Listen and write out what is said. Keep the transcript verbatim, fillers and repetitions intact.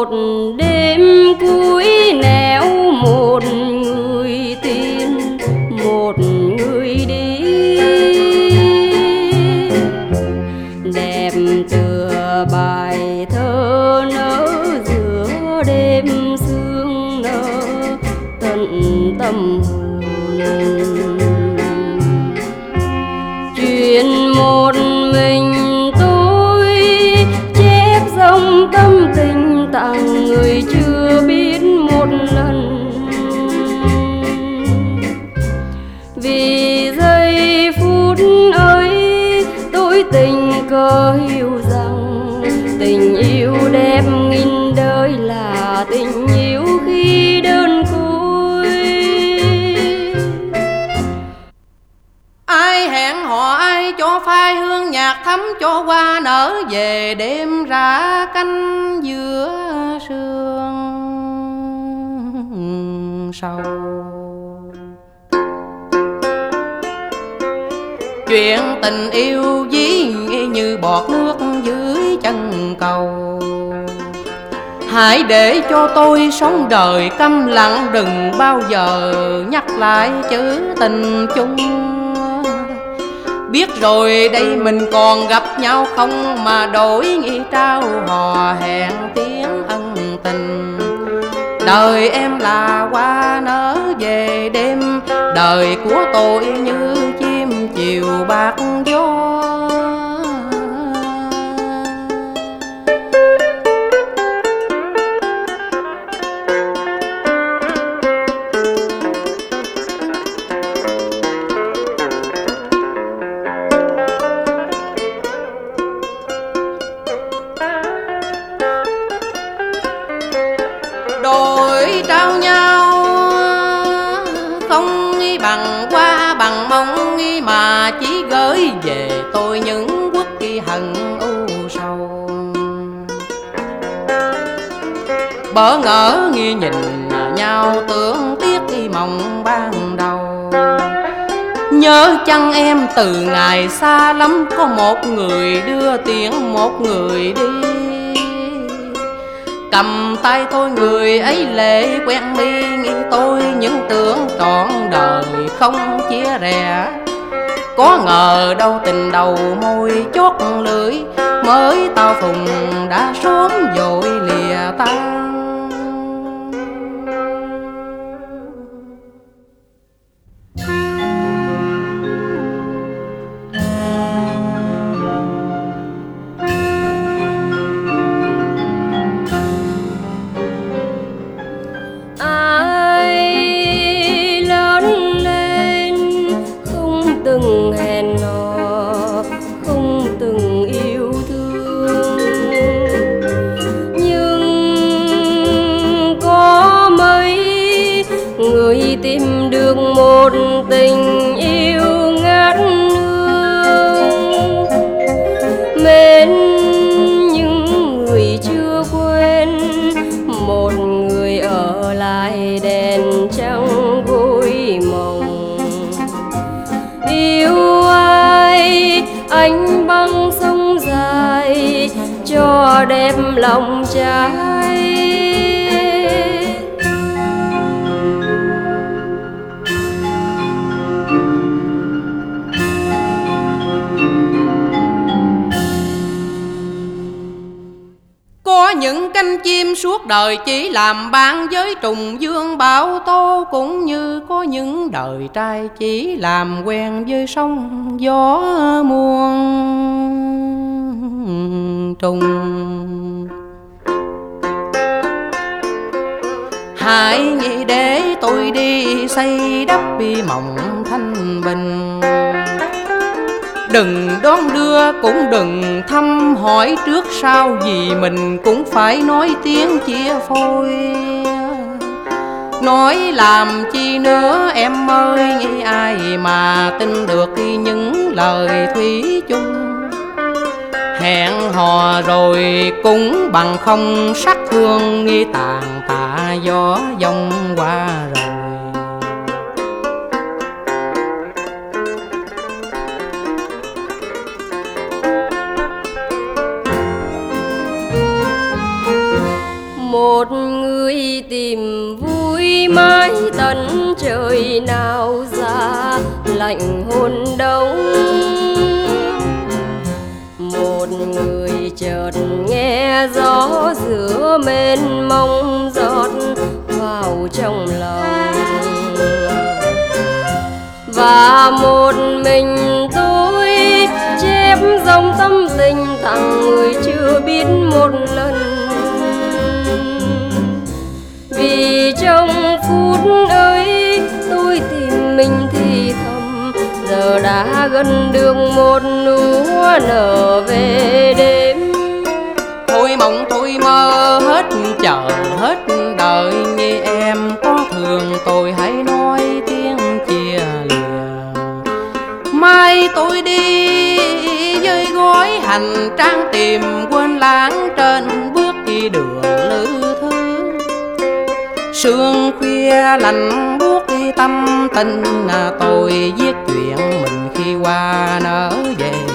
một đêm cuối nẻo, một người tin một người đi, đẹp tựa bài thơ nở giữa đêm sương nở tận tâm hồn. Chuyện một mình tôi chép dòng tâm tình tặng người chưa biết một lần, vì giây phút ấy tôi tình cờ hiểu rằng tình yêu đẹp nghìn đời là tình yêu khi đơn côi. Ai hẹn hò ai cho phai hương nhạc thắm, cho hoa nở về đêm ra canh giữa sương sầu. Chuyện tình yêu ví như bọt nước dưới chân cầu, hãy để cho tôi sống đời câm lặng, đừng bao giờ nhắc lại chữ tình chung. Biết rồi đây mình còn gặp nhau không, mà đổi nghĩ trao hò hẹn tiếng ân tình. Đời em là hoa nở về đêm, đời của tôi như chim chiều bạc gió. Đổi trao nhau không nghi bằng qua bằng mong nghi, mà chỉ gửi về tôi những quốc kỳ hận u sầu. Bỡ ngỡ nghi nhìn nhau tưởng tiếc đi mộng ban đầu. Nhớ chăng em từ ngày xa lắm, có một người đưa tiễn một người đi. Cầm tay tôi người ấy lệ quen mi, nghĩ tôi những tưởng trọn đời không chia rẽ. Có ngờ đâu tình đầu môi chót lưỡi, mới tao phùng đã sớm vội lìa tan. Từng hẹn hò không từng yêu thương, nhưng có mấy người tìm được một tình yêu ngát hương. Mến những người chưa quên, một người ở lại đèn trăng gối mộng. Yêu ai anh băng sông dài, cho đẹp lòng trai. Có những cánh chim suốt đời chỉ làm bạn với trùng dương bão tố, cũng như có những đời trai chỉ làm quen với sông gió muôn trùng. Hãy nghĩ để tôi đi xây đắp bi mộng thanh bình, đừng đón đưa cũng đừng thăm hỏi trước sau, vì mình cũng phải nói tiếng chia phôi. Nói làm chi nữa em ơi, nghĩ ai mà tin được những lời thủy chung. Hẹn hò rồi cũng bằng không, sắc hương nghi tàn tạ gió dông qua rồi. một người tìm vui mãi tận trời nào ra lạnh hôn đông. Một người chợt nghe gió giữa mênh mông giọt vào trong lòng, và một mình tôi chép dòng tâm tình tặng người chưa biết một lần. Vì trong phút ấy tôi tìm mình thì thầm, giờ đã gần được một lúa nở về đêm. Thôi mộng thôi mơ hết chờ hết đời, như em có thường tôi hãy nói tiếng chia lìa. Mai tôi đi với gói hành trang tìm quên lãng trên bước đi đường lữ thứ. Sương khuya lạnh buốt đi tâm tình, tôi viết chuyện mình khi qua nở về.